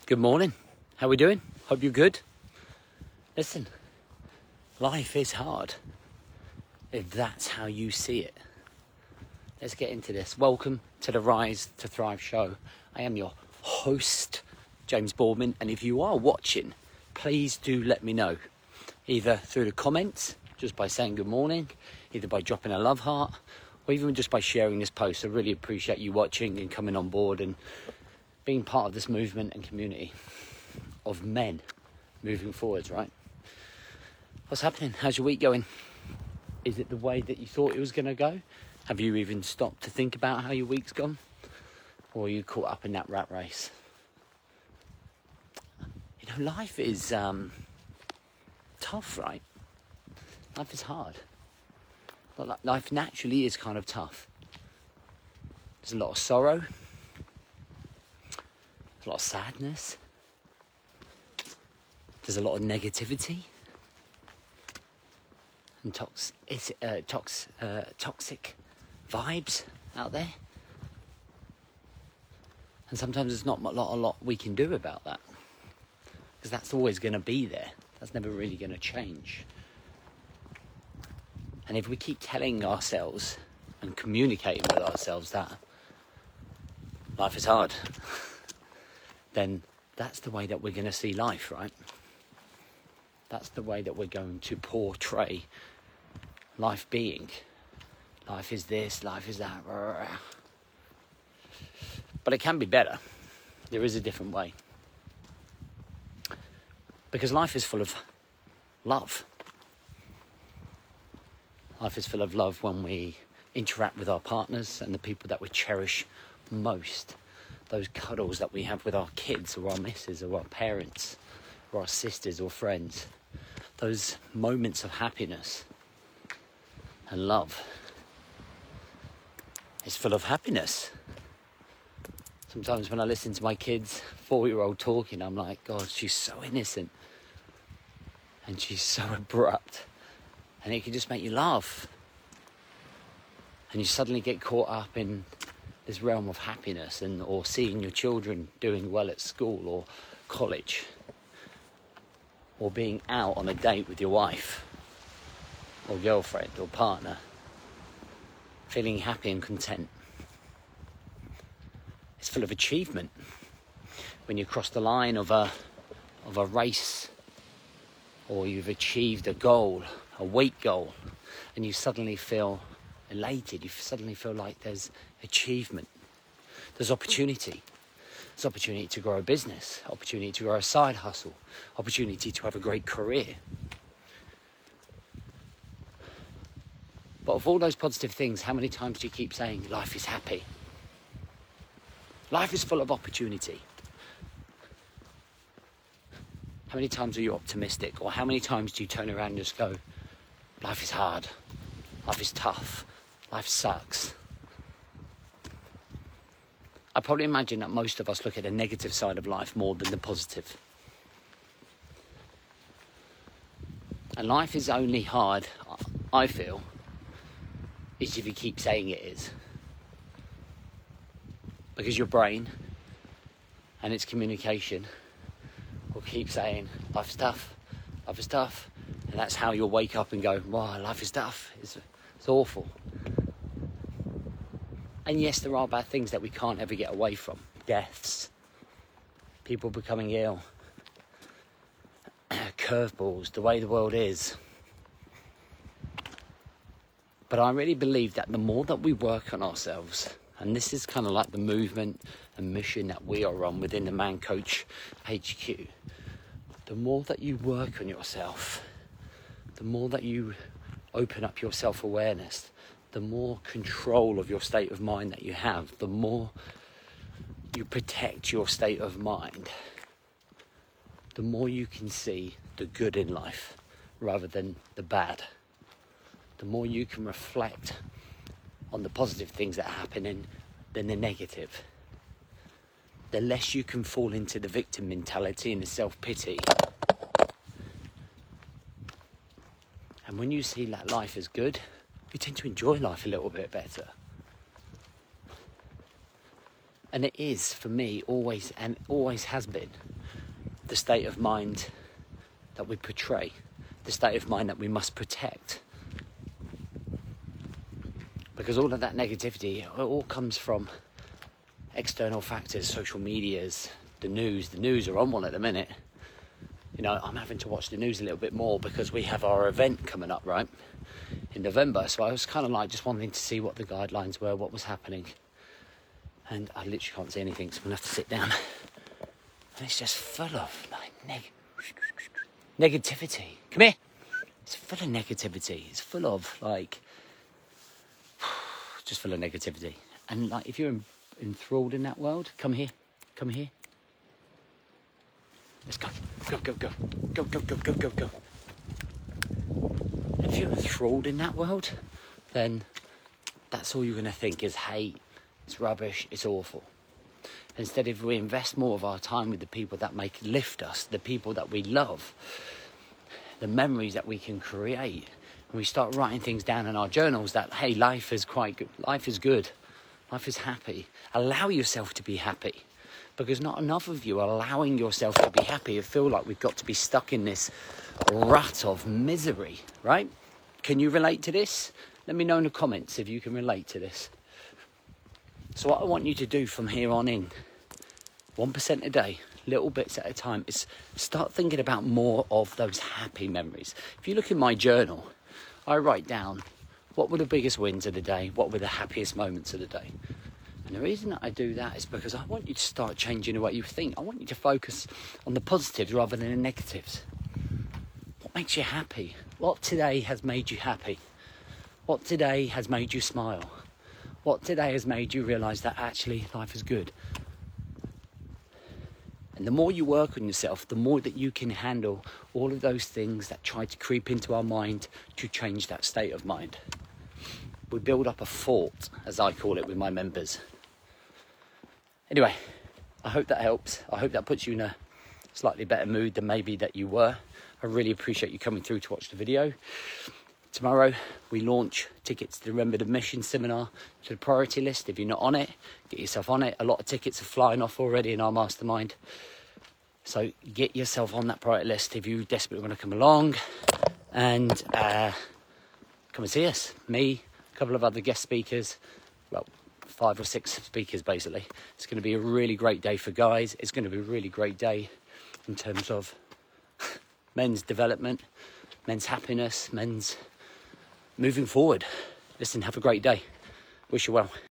Good morning. How we doing? Hope you're good. Listen, life is hard if that's how you see it. Let's get into this. Welcome to the Rise to Thrive show. I am your host, James Boardman, and if you are watching, please do let me know, either through the comments, just by saying good morning, either by dropping a love heart, or even just by sharing this post. I really appreciate you watching and coming on board and being part of this movement and community of men moving forwards, right? What's happening? How's your week going? Is it the way that you thought it was going to go? Have you even stopped to think about how your week's gone? Or are you caught up in that rat race? You know, life is tough, right? Life is hard. Life naturally is kind of tough. There's a lot of sorrow. A lot of sadness. There's a lot of negativity and toxic vibes out there. And sometimes there's not a lot we can do about that, because that's always going to be there. That's never really going to change. And if we keep telling ourselves and communicating with ourselves that life is hard, then that's the way that we're going to see life, right? That's the way that we're going to portray life being. Life is this, life is that. But it can be better. There is a different way. Because life is full of love. Life is full of love when we interact with our partners and the people that we cherish most. Those cuddles that we have with our kids or our missus or our parents or our sisters or friends. Those moments of happiness and love. It's full of happiness. Sometimes when I listen to my kids, 4-year-old talking, I'm like, God, she's so innocent. And she's so abrupt. And it can just make you laugh. And you suddenly get caught up in this realm of happiness, or seeing your children doing well at school or college, or being out on a date with your wife or girlfriend or partner, feeling happy and content. It's full of achievement when you cross the line of a race, or you've achieved a goal, a weight goal, and you suddenly feel elated. You suddenly feel like there's achievement. There's opportunity. There's opportunity to grow a business, opportunity to grow a side hustle, opportunity to have a great career. But of all those positive things, how many times do you keep saying life is happy? Life is full of opportunity. How many times are you optimistic? Or how many times do you turn around and just go, life is hard, life is tough, life sucks? I probably imagine that most of us look at the negative side of life more than the positive. And life is only hard, I feel, is if you keep saying it is. Because your brain and its communication will keep saying, life is tough, life is tough. And that's how you'll wake up and go, wow, life is tough, it's awful. And yes, there are bad things that we can't ever get away from. Deaths, people becoming ill, curveballs, the way the world is. But I really believe that the more that we work on ourselves, and this is kind of like the movement and mission that we are on within the Man Coach HQ, the more that you work on yourself, the more that you open up your self-awareness, the more control of your state of mind that you have, the more you protect your state of mind, the more you can see the good in life rather than the bad. The more you can reflect on the positive things that are happening than the negative. The less you can fall into the victim mentality and the self-pity. And when you see that life is good, you tend to enjoy life a little bit better. And it is, for me, always, and always has been, the state of mind that we portray, the state of mind that we must protect. Because all of that negativity, it all comes from external factors, social medias, the news. The news are on one at the minute. You know, I'm having to watch the news a little bit more because we have our event coming up, right, in November. So I was kind of like just wanting to see what the guidelines were, what was happening. And I literally can't see anything, so I'm going to have to sit down. And it's just full of like negativity. Come here. It's full of negativity. It's full of like, just full of negativity. And like, if you're enthralled in that world, come here. Come here. Let's go. Go, go, go. Go, go, go, go, go, go. If you're enthralled in that world, then that's all you're going to think is hate. It's rubbish. It's awful. Instead, if we invest more of our time with the people that lift us, the people that we love, the memories that we can create, and we start writing things down in our journals that, hey, life is quite good. Life is good. Life is happy. Allow yourself to be happy. Because not enough of you are allowing yourself to be happy. You feel like we've got to be stuck in this rut of misery, right? Can you relate to this? Let me know in the comments if you can relate to this. So what I want you to do from here on in, 1% a day, little bits at a time, is start thinking about more of those happy memories. If you look in my journal, I write down what were the biggest wins of the day, what were the happiest moments of the day. And the reason that I do that is because I want you to start changing the way you think. I want you to focus on the positives rather than the negatives. What makes you happy? What today has made you happy? What today has made you smile? What today has made you realise that actually life is good? And the more you work on yourself, the more that you can handle all of those things that try to creep into our mind to change that state of mind. We build up a fort, as I call it, with my members. Anyway, I hope that helps. I hope that puts you in a slightly better mood than maybe that you were. I really appreciate you coming through to watch the video. Tomorrow, we launch tickets to the Remember the Mission seminar to the priority list. If you're not on it, get yourself on it. A lot of tickets are flying off already in our mastermind. So get yourself on that priority list if you desperately want to come along. And come and see us. Me, a couple of other guest speakers. Well, 5 or 6 speakers, basically. It's going to be a really great day for guys. It's going to be a really great day in terms of men's development, men's happiness, men's moving forward. Listen, have a great day. Wish you well.